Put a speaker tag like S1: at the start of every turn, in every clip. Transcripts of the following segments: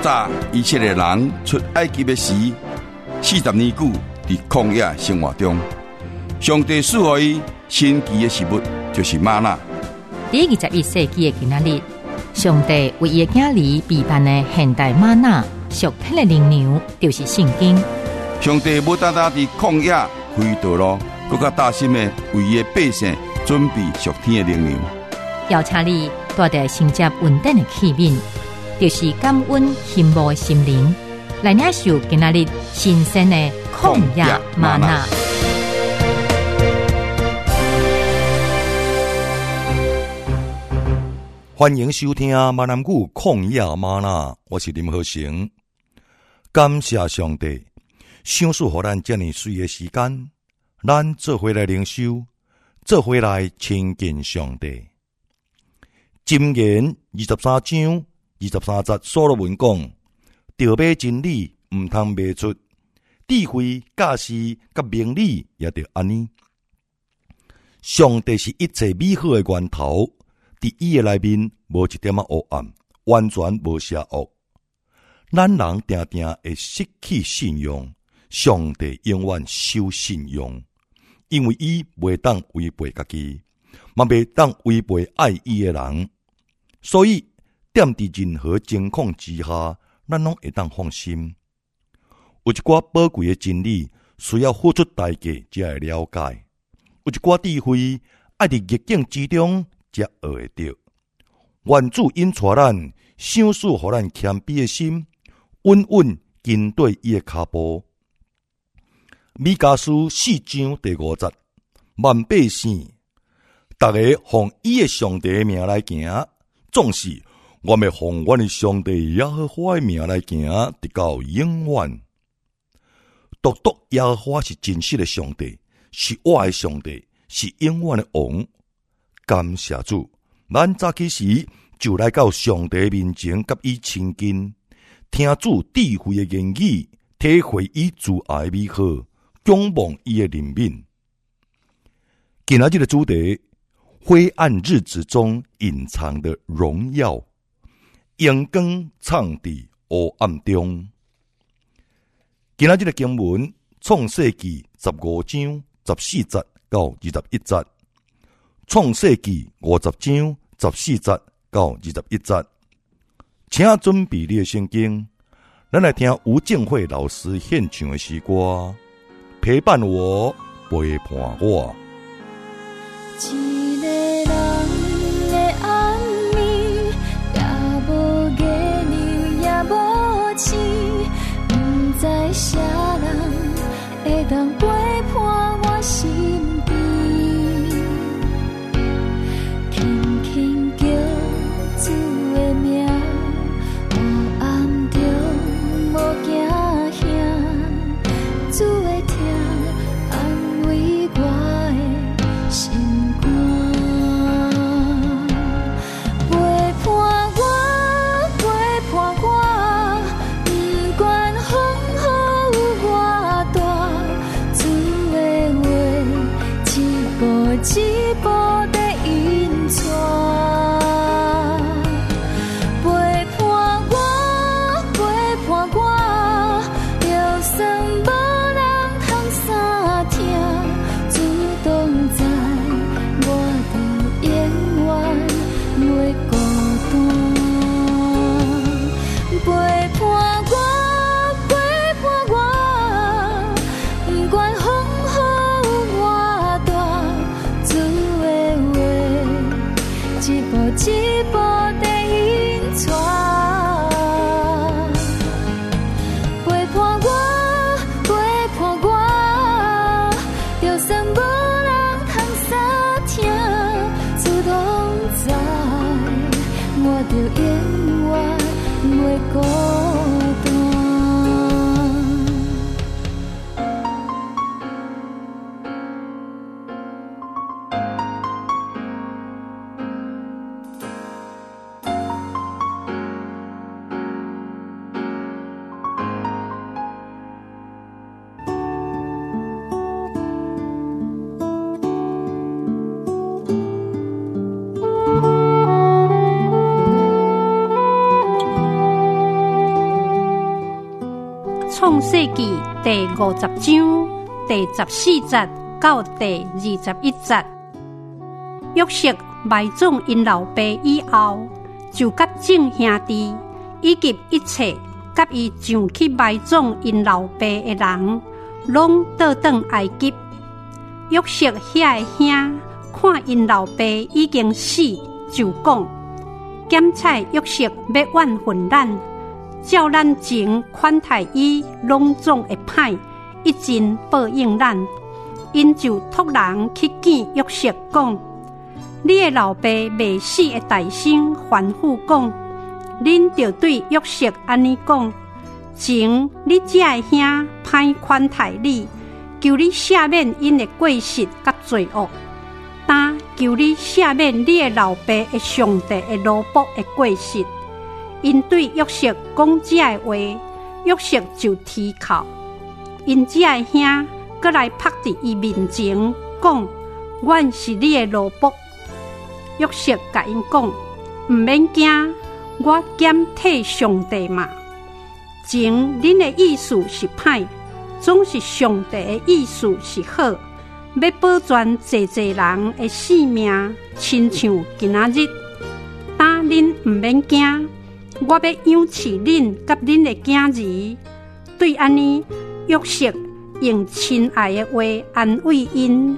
S1: 早以色列人出埃及的时，40年久伫曠野生活中，上帝赐予伊神奇的食物，就是吗哪。
S2: 第21世纪的今仔日，上帝为伊的囝儿备办的现代吗哪属天的灵粮，就是圣经。
S1: 上帝不单单伫曠野开道路，更加大心的为伊的百姓准备属天的灵粮。
S2: 邀请你带着承接稳定的器皿，就是感恩羡慕的心灵，来领受今仔日新鲜的曠野吗哪。
S3: 欢迎收听闽南语旷野吗哪，我是林和成。感谢上帝，赏赐予咱这么水的时间，咱做回来灵修，做回来亲近上帝。箴言23章23節所羅門講：著買真理，毋通賣出；智慧、教識、甲明理也著安尼。上帝是一切美好的源頭。伫伊的內面無一點仔黑暗，完全無邪惡。咱人定定會失去信用，上帝永遠守信用，因為伊袂當違背家己，嘛袂當違背愛伊的人。所以，踮佇任何情況之下，咱攏會當放心。有一寡寶貴的真理，需要付出代價才會了解；有一寡智慧，愛佇逆境之中。才學會到。願主引帶咱，賞賜予咱謙卑的心，穩穩跟對伊的腳步。米迦書4章第5節，萬百姓，大家奉伊的上帝的名來行，總是我們奉阮的上帝耶和華的名來行，直到永遠。獨獨耶和華是真實的上帝，是我的上帝，是永遠的王。感謝主，咱早起時就來到上帝面前，甲伊親近，聽主智慧的言語，體會伊慈愛的美好，仰望伊的憐憫。今仔日的主題：灰暗日子中隱藏的榮耀，陽光藏佇黑暗中。今仔日的經文：創世記15章14節到21節。創世記50章14節到21節，請準備你的聖經，咱來聽吳敬惠老師獻唱的詩歌，陪伴我，陪伴我。
S4: 一個人的暗暝，也無月亮，也無星，不知啥人會當陪伴我身邊。主的名，黑暗中無驚嚇，主的聽安慰我的心肝，陪伴我，陪伴我，不管風雨有偌大，主的話一步一步地引帶。一步地引帶，陪伴我，陪伴我，就算無人通相聽，主攏知，我就永遠袂孤單。
S5: 创世纪第50章第14节到第21节。约瑟埋葬因老爸以后，就甲众兄弟以及一切甲伊上去埋葬因老爸的人，拢倒转埃及。约瑟遐个兄看因老爸已经死，就讲：检采约瑟要怨恨咱，照咱前款待伊，拢总会歹，一尽报应咱。因就托人去见约瑟，讲：你的老爸未死的大兄吩咐讲，恁就对约瑟安尼讲：前你这个兄歹款待你，求你赦免因的过失甲罪恶，但求你赦免你的老爸的上帝的奴仆的过失。因对约瑟讲这个话，约瑟就啼哭。因这个兄搁来拍伫伊面前，讲：阮是你的奴仆。约瑟甲因讲：毋免惊，我检替上帝嘛。前恁的意思是歹，总是上帝的意思是好，要保全济人的性命，亲像今仔日。但恁毋免惊，我要养饲恁甲恁的囝儿。对安尼，约瑟用亲爱的话安慰因。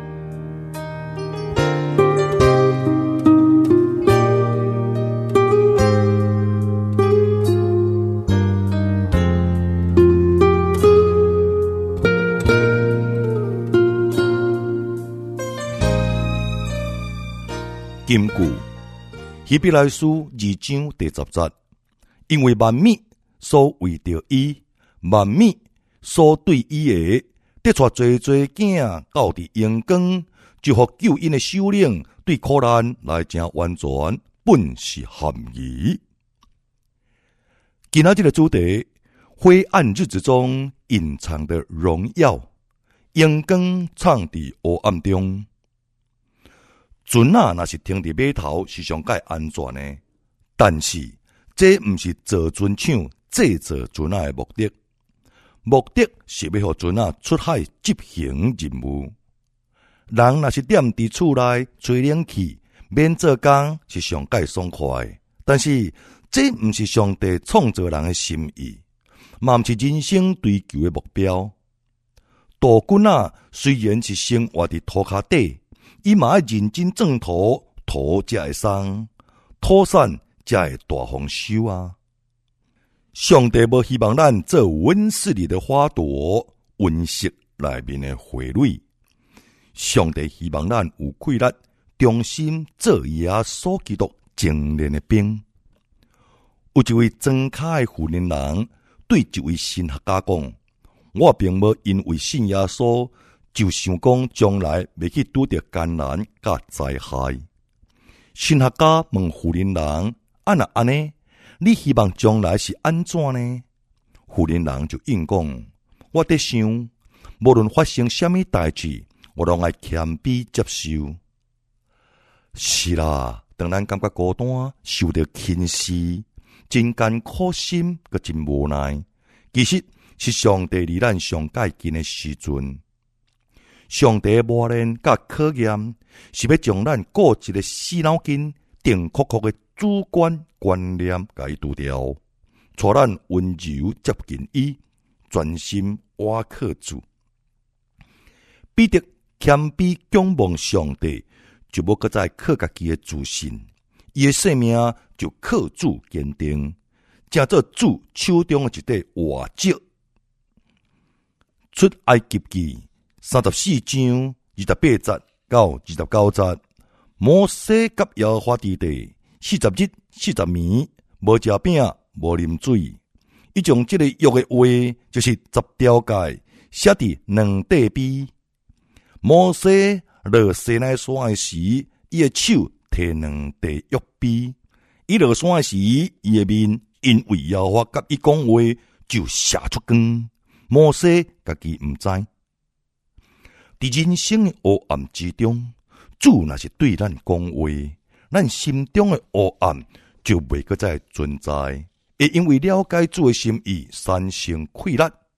S3: 金句希伯来书2章第10节，因为万物所为着伊，万物所对伊的，得带侪囝到伫阳光，就互救恩的首领对苦难来正完全，本是含义。今仔日的主题：灰暗日子中隐藏的荣耀，阳光藏伫黑暗中。船若是停伫码头是上界安全的，但是这毋是造船厂制造船的目的，目的是要互船出海执行任务。人若是踮伫厝内吹冷气，免做工是上界爽快，但是这毋是上帝创造人的心意，嘛毋是人生追求的目标。杜鹃虽然是生活伫土骹底，伊嘛要认真种土，土才会生，土产才会大丰收啊！上帝无希望咱做温室里的花朵，温室内面的花蕊。上帝希望咱有气力，忠心做耶稣基督精炼的兵。有一位庄卡的妇人人对一位神学家讲：我并无因为信耶稣，就想讲将来未去拄着艰难甲灾害。神学家问妇人人：若安尼，你希望将来是安怎呢？妇人人就应讲：我在想，无论发生什么代志，我拢爱谦卑接受。是啦，当咱感觉孤单，受到轻视，真艰苦心，佮真无奈，其实是上帝离咱上界近的时阵。上帝的磨练甲考验，是要将咱固执的死脑筋、定酷酷的主观观念甲伊除掉，带咱温柔接近伊，专心倚靠主。彼得谦卑仰望上帝，就无搁再靠家己的自信，伊的生命就靠主坚定，正做主手中的一块活石。出埃及记34章28节到29节，摩西甲耶和华伫地40日40暝，无食饼，无啉水。伊将这个约的话，就是10条诫，写伫2块碑。摩西落西奈山的时，伊的手摕2块约碑。伊落山的时，伊的面因为耶和华甲伊讲话，就射出光。摩西家己毋知。伫人生的黑暗之中，主若是对咱讲话，咱心中的黑暗就袂搁再存在，会因为了解主的心意，产生气力，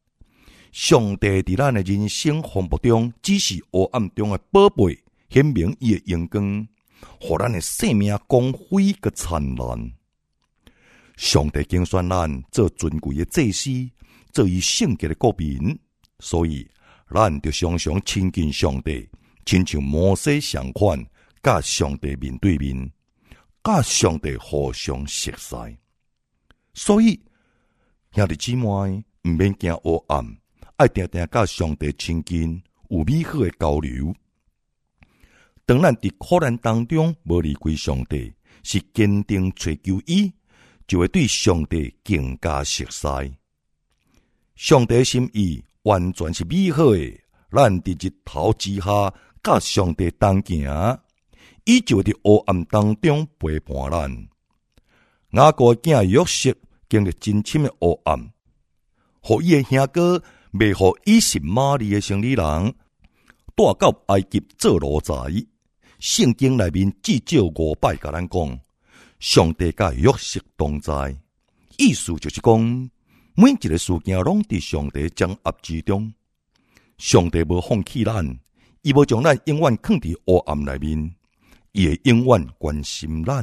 S3: 上帝伫咱的人生风暴中，只是黑暗中的宝贝，显明伊的阳光，互咱的生命光辉个灿烂。上帝拣选咱做尊贵的祭司，做伊圣洁的国民，所以咱就常常亲近上帝，亲像摩西相款，甲上帝面对面，甲上帝互相熟悉。所以兄弟姊妹，毋免惊黑暗，爱定定甲上帝亲近，有美好的交流。当咱伫苦难当中无离开上帝，是坚定追求伊，就会对上帝更加熟悉。上帝的心意完全是美好的，咱伫日头之下甲上帝同行，伊就会伫黑暗当中陪伴咱。雅各的囝约瑟经历真深的黑暗，互伊的兄哥卖互以实玛利的生理人，带到埃及做奴才。圣经内面至少5摆甲咱讲，上帝甲约瑟同在，意思就是讲，每一个事件拢伫上帝掌握之中。上帝无放弃咱，伊无将咱永远放伫黑暗内面，伊会永远关心咱。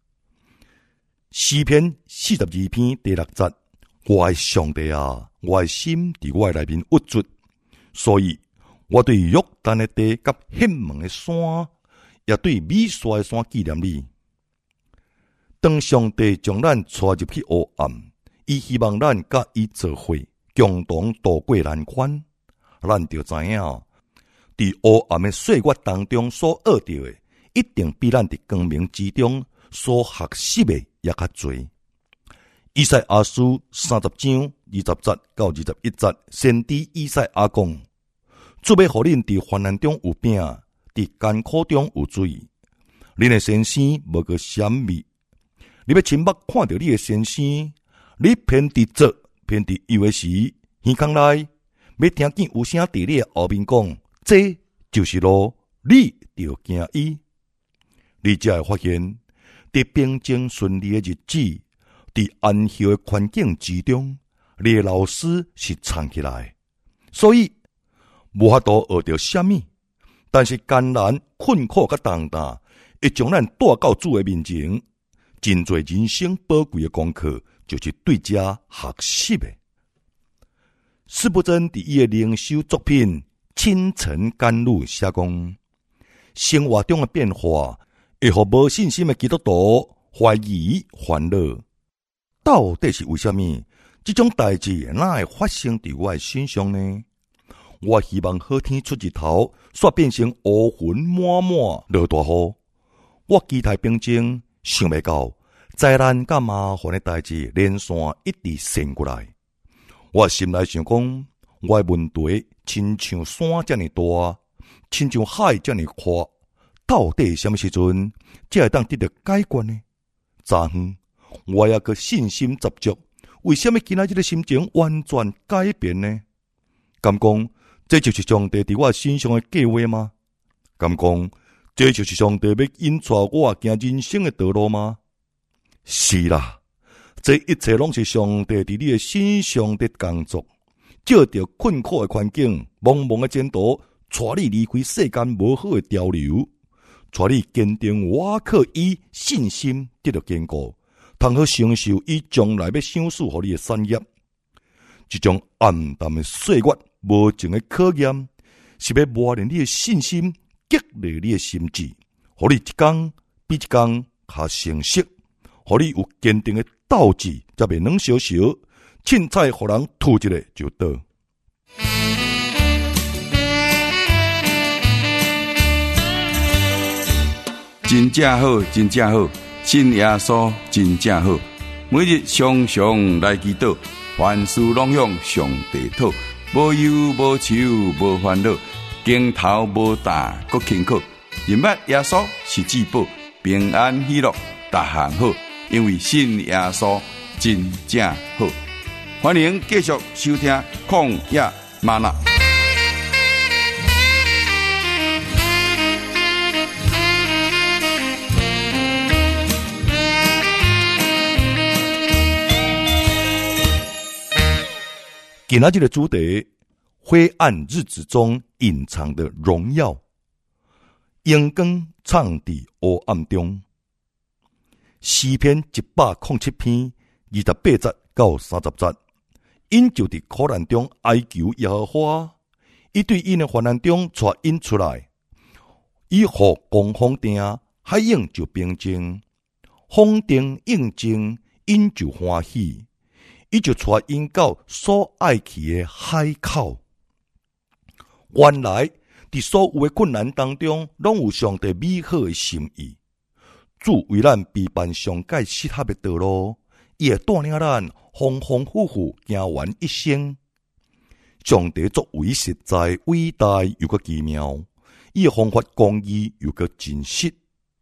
S3: 诗篇42篇第6节，我的上帝啊，我的心伫我内面郁卒，所以我对约旦的地甲显门的山，也对米沙的山纪念你。当上帝将咱带入去黑暗，伊希望咱甲伊做伙，共同度过难关。咱就知影，伫黑暗的岁月当中所学到的，一定比咱伫光明之中所学习的也较多。以赛亚书30章20节到21节，先知以赛亚讲：主要互恁伫患难中有饼，伫艰苦中有水。恁的先生无个闪密，你要亲目看到你的先生，你偏伫左偏伫右的时，耳孔内要听见有声伫你的后面讲：这就是路，你就行伊。你才会发现，伫平静顺利的日子，伫安息的环境之中，你的老师是藏起来，所以无法度学到什么。但是艰难、困苦甲重担，会将咱带到主的面前。真侪人生宝贵的功课，就是对这学习的。斯布真伫伊的灵修作品《清晨甘露》写讲，生活中的变化会互无信心的基督徒怀疑、烦恼。到底是为什么？这种代志哪会发生伫我的身上呢？我希望好天出日头，煞变成乌云满满落大雨。我期待平静，想袂到灾难甲麻烦的代志连线一直升过来。我心内想讲，我的问题亲像山这么大，亲像海这么宽，到底什么时阵才会当得到解决呢？昨昏我也个信心十足，为什么今仔日的心情完全改变呢？敢讲这就是上帝伫我身上的计划吗？敢讲这就是上帝要引带我行人生的道路吗？是啦，这一切拢是上帝伫你的身上的工作，借着困苦的环境、茫茫的前途，带你离开世间无好的潮流，带你坚定倚靠伊信心得到坚固，通好承受伊将来要赏赐予你的产业。这种暗淡的岁月、无情的考验，是要磨练你的信心，激励你的心智，互你一天比一天较成熟，互你有坚定的斗志，才袂软烧烧，凊彩互人吐一个就倒。
S1: 真正好，真正好，信耶稣真正好。每日常常来祈祷，凡事拢向上帝讨。无忧无愁无烦恼，肩头无担搁轻巧。认捌耶稣是至宝，平安喜乐逐项好。因为信耶稣真正好。欢迎继续收听曠野嗎哪。
S3: 今仔日的主题灰暗日子中隐藏的荣耀，阳光藏伫黑暗中。诗篇107篇28节到30节，因就伫苦难中哀求耶和华，伊对因的患难中带因出来，伊互狂风定，海涌就平静，风定应静，因就欢喜，伊就带因到所爱去的海口。原来伫所有的困难当中，拢有上帝美好的心意。主为咱备办上界适合的道路，伊会带领咱丰丰富富行完一生。上帝作为实在、伟大又个奇妙，伊的方法公义又个真实。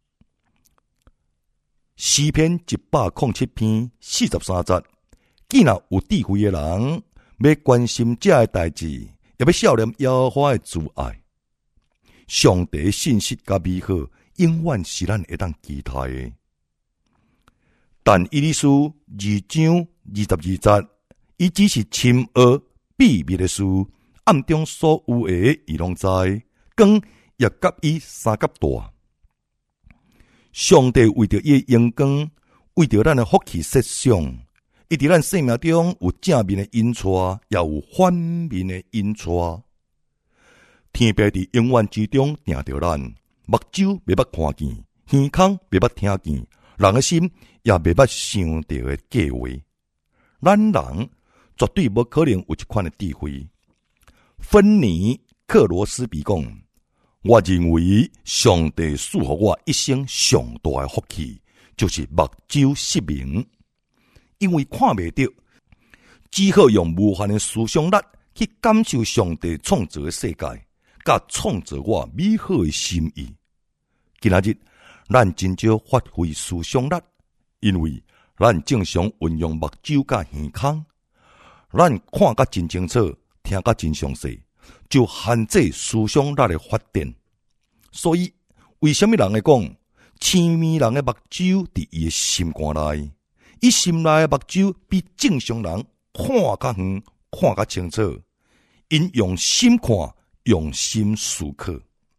S3: 诗篇107篇43节，既然有智慧的人，要关心这的代志，也要孝念耶和华的慈爱。上帝的信息甲美好，永远是咱会当期待的。但以理书2章22节，伊只是深奥秘密的事，暗中所有的伊拢知，光也甲伊三甲大。上帝为着伊的阳光，为着咱的福气设想，伊伫咱生命中有正面的因带，也有反面的因带。天父伫永远之中定着咱，目睭袂捌看见，耳孔袂捌听见，人的心也袂捌想到的计划。咱人绝对无可能有一款的智慧。芬尼克罗斯比讲，我认为上帝赐予我一生上大的福气，就是目睭失明，因为看袂到，只好用无限的思想力去感受上帝创造的世界，甲创造我美好的心意。今仔日，咱真少发挥思想力，因为咱正常运用目睭甲耳孔，咱看甲真清楚，听甲真详细，就限制思想力的发展。所以，为什么人会讲，青面人的目睭伫伊的心肝内，伊心内的目睭比正常人看较远，看较清楚，因用心看，用心思考。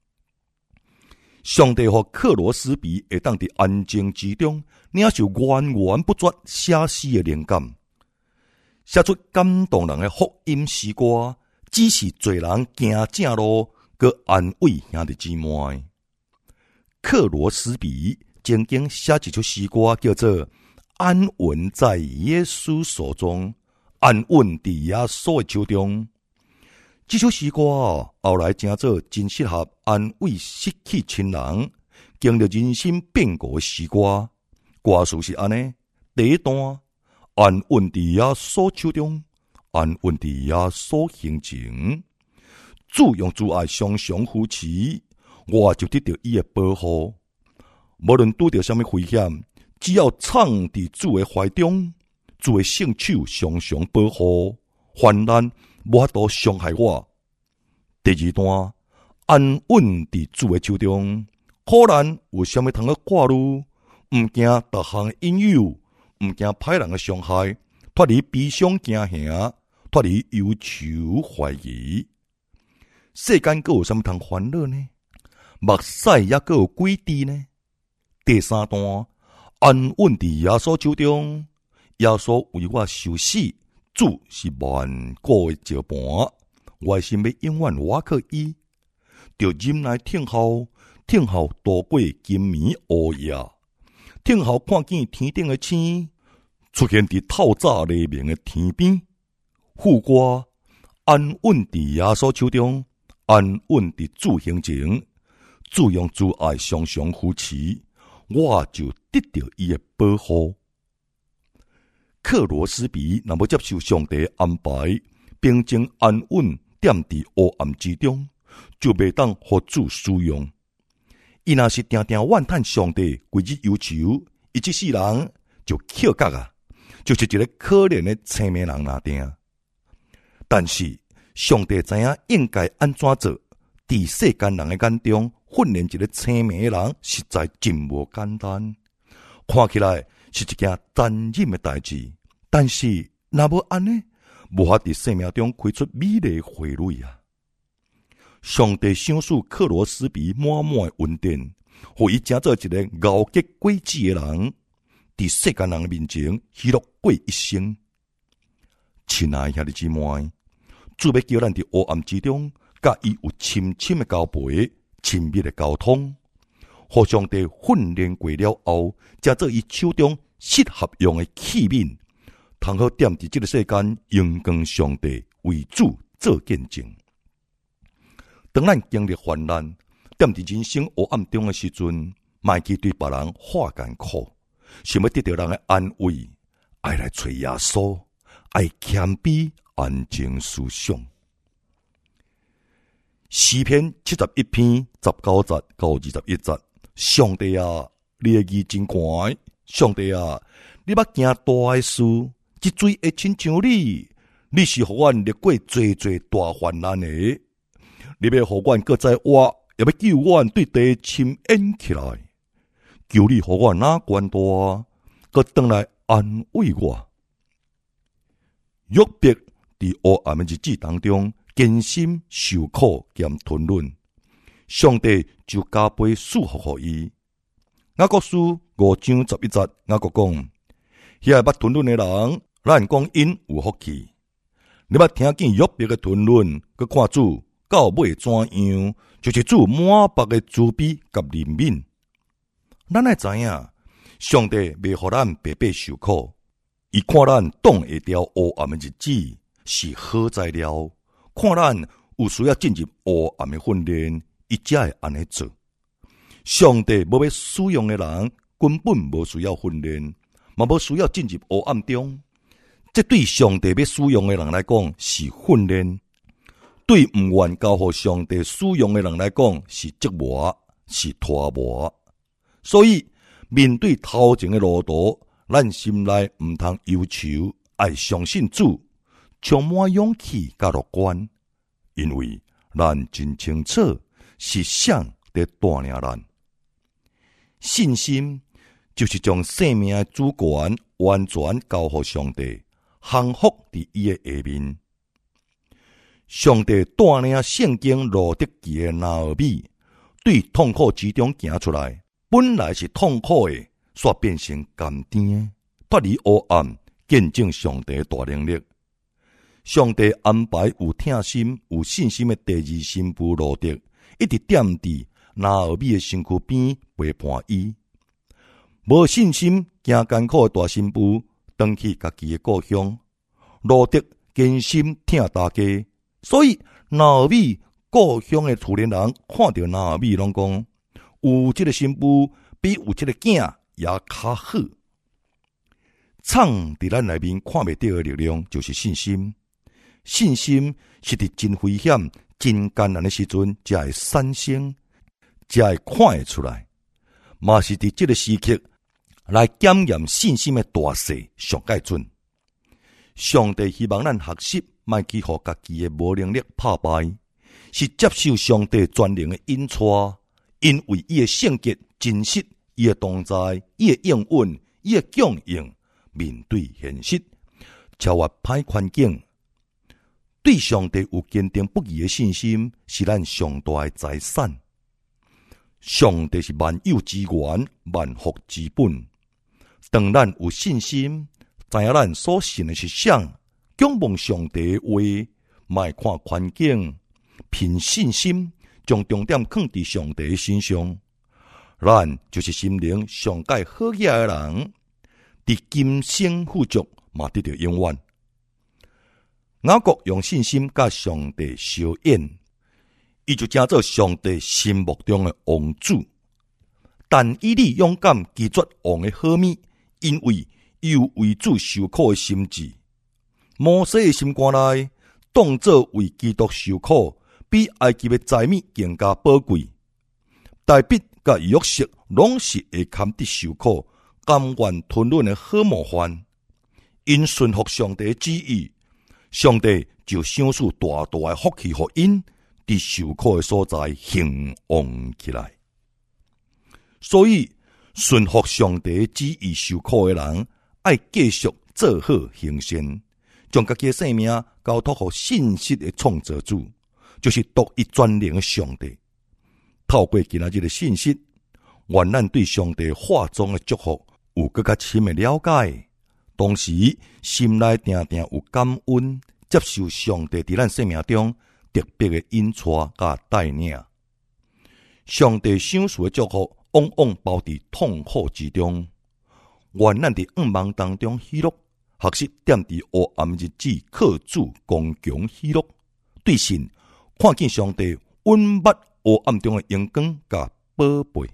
S3: 上帝和克罗斯比会当伫安静之中，领受源源不绝写诗的灵感，写出感动人的福音诗歌，只是做人行正路，佮安慰兄弟姊妹。克罗斯比曾经写一首诗歌，叫做《安稳在耶稣手中》，安稳伫耶稣的手中。这首诗歌后来成做真适合安慰失去亲人、经历人生变故的诗歌。歌词是安尼：第一段，安稳伫耶稣手中，安稳伫耶稣行情。主用主爱常常扶持，我就得到伊的保护。无论拄到什么危险，只要藏伫主的怀中，主的圣手常常保护，患难无法度伤害我。第二段，安稳伫主的手中，苦难有什么通去挂虑？毋惊逐项的引诱，毋惊歹人的伤害，脱离悲伤惊吓，脱离忧愁怀疑。世间还有什么通烦恼呢？目屎也还有几滴呢？第三段，安稳伫耶稣手中，耶稣为我受死，主是万古的石盘，我的心要永远倚靠伊，就忍耐听候，听候度过金暝黑夜，听候看见天顶的星出现伫透早黎明的天边，护我安稳伫耶稣手中，安稳伫主行情，主用主爱常常扶持，我就得到伊的保护。克罗斯比若要接受上帝的安排，平静安稳踮伫黑暗之中，就袂当互主使用。伊若是定定怨叹上帝，规日忧愁，伊这世人就翘角啊，就是一个可怜的青面人那定。但是上帝知影应该安怎做，伫世间人的眼中，训练一个青面的人实在真无简单，看起来是一件残忍的代志。但是若无安尼， 无法伫生命中开出美丽花蕊啊！上帝赏赐克罗斯比满满的恩典，互伊成做一个熬结果子的人，伫世间人面前喜乐过一生。亲爱兄弟姊妹，主要叫咱伫黑暗之中，甲伊有深深的交陪、亲密的交通，互上帝训练过了后，才做伊手中适合用的器皿，通好踮伫这个世间荣光上帝为主做见证。当咱经历患难，踮伫人生黑暗中的时阵，莫去对别人化艰苦，想要得到人的安慰，爱来找耶稣，爱谦卑安静思想。诗篇71篇19节到21节，上帝啊，你的义真悬，上帝啊，你捌行大的事，这水会亲像你，你是互阮历过最大患难的，你要互阮搁再活，也要救阮对地深淹起来，求你互阮哪关大，搁转来安慰我。约伯伫黑暗的日子当中，艰辛受苦兼吞忍，上帝就加倍赐福予伊。雅各书5章11节，雅各讲：遐捌吞忍的人，咱讲因有福气。你捌听见约伯的吞忍，佮看主到尾怎样，就是主满腹的慈悲甲怜悯。咱爱知影，上帝袂互咱白白受苦，伊看咱挡会掉黑暗的日子是好材料，看咱有需要进入黑暗的训练，伊才会安尼做。上帝无要使用的人，根本无需要训练，嘛无需要进入黑暗中。这对上帝要使用的人来讲是训练，对唔愿交互上帝使用的人来讲是折磨，是拖磨。所以面对头前的路途，咱心内唔通忧愁，爱相信主，充满勇气甲乐观，因为咱真清楚是谁在带领咱。信心就是将生命的主权完全交互上帝，降服伫伊的下面。上帝带领圣经路得记的拿俄米，对痛苦之中行出来，本来是痛苦的，煞变成甘甜的，脱离黑暗，见证上帝的大能力。上帝安排有疼心、有信心的第二新妇路得，一直踮伫拿俄米的身躯边陪伴伊。无信心、惊艰苦的大新妇，回去家己的故乡，路得艰辛疼大家，所以拿俄米故乡的厝里人看到拿俄米，拢讲有这个新妇比有这个囝也较好。藏伫咱内面看袂到的力量，就是信心。信心是伫真危险、真艰难的时阵，才会产生，才会看会出来。嘛是伫这个时刻来检验信心的大小上界准。上帝希望咱学习，莫去互家己的无能力拍败，是接受上帝全能的引带，因为伊的圣洁、真实，伊的同在，伊的应允，伊的供应，面对现实，超越歹环境。对上帝有坚定不移的信心，是咱上大的财产。上帝是万有之源，万福之本。当咱有信心，知影咱所信的是啥，仰望上帝的话，莫看环境，凭信心将重点放伫上帝的身上。咱就是心灵上界好嘢的人，伫今生富足，嘛得到永远。雅各用信心甲上帝相演，伊就成做上帝心目中的王子。但以理勇敢拒绝王的好物，因为有为主受苦的心志。摩西的心肝内，当作为基督受苦，比埃及的财物更加宝贵。大卫甲约瑟拢是会堪得受苦，甘愿吞忍的好模范。因顺服上帝的旨意，上帝就赏赐大大的福气予因，伫受苦的所在兴旺起来。所以顺服上帝的旨意受苦的人，爱继续做好行善， 将家己的生命交托给信实的创造主，就是独一专灵的上帝。透过今仔日的信息，愿咱对上帝话中的祝福有更加深的了解，同时心内定定有感恩，接受上帝在咱生命中特别的引带甲带领。上帝赏赐的祝福往往包伫痛苦之中，愿咱伫暗茫当中喜乐，学习踮伫黑暗日子靠主刚强喜乐，对神看见上帝稳密黑暗中的阳光甲宝贝。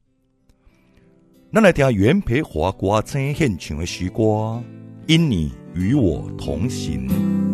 S3: 咱来听袁培华歌星献唱的诗歌，因你与我同行。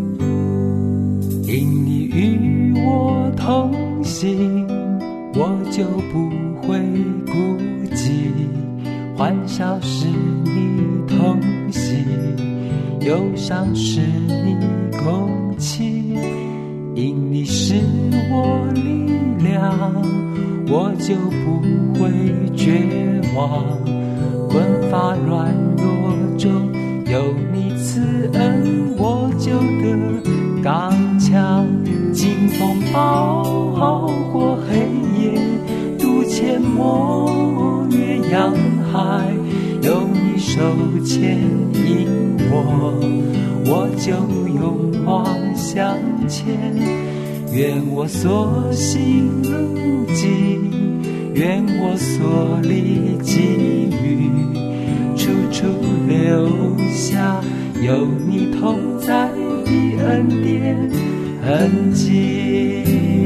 S6: 因你与我同行，我就不会孤寂。欢笑是你同行，忧伤是你共情。因你是我力量，我就不会绝望。困乏软弱中有你赐恩，我就得刚强。经风暴过黑夜，渡阡陌越洋海，有你手牵引我就勇往向前。愿我所行路径，愿我所历际遇，处处留下有你同在的恩典痕迹。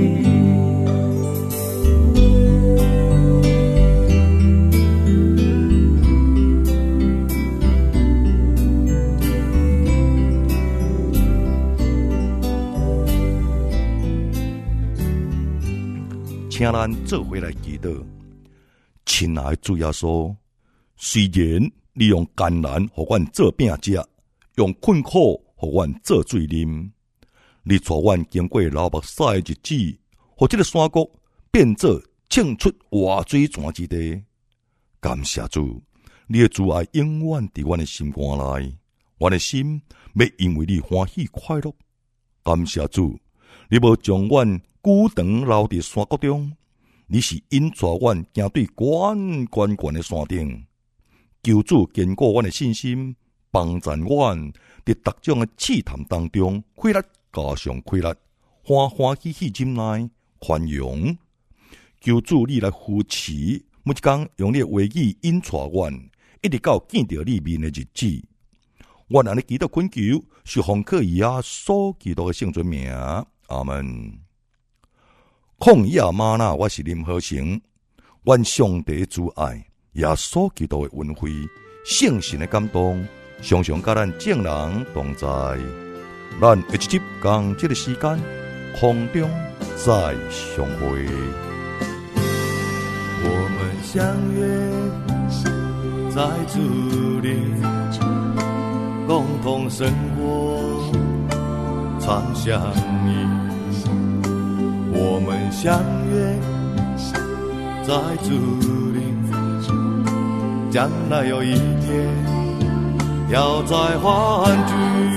S3: 请咱做伙来祈祷。亲爱的主耶稣，虽然你用艰难互阮做饼食，用困苦互阮做水啉，你带阮经过流目屎的日子，互这个山谷变作沁出活水泉之地。感谢主，你的慈爱永远伫阮的心肝内，阮的心要因为你欢喜快乐。感谢主，你无将阮久长留伫山谷中，你是引带阮行对悬的山顶。求主坚固阮的信心，帮助阮伫各种的试探当中开力加上开力，欢欢喜喜心内宽容。求主你来扶持，每一天用你的话语引带阮，一直到见到你面的日子。阮安尼祈祷恳求，是奉靠耶稣基督的圣尊名，阿门。曠野吗哪，我是林和成。愿上帝的慈爱、耶稣基督的恩惠、圣神的感动，常常甲咱众人同在。咱下一集同这个时间，空中再相会。
S7: 我们相约在主里，共同生活，常相依。我们相约在主里，将来有一天要再欢聚。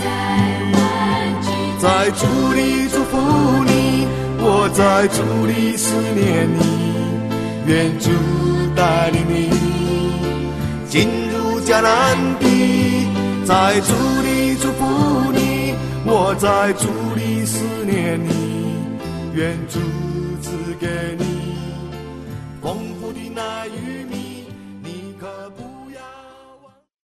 S7: 在主里祝福你，我在主里思念你，愿主带领你进入迦南地。在主里祝福你，我在主里思念你，愿主赐给你丰富的奶与米。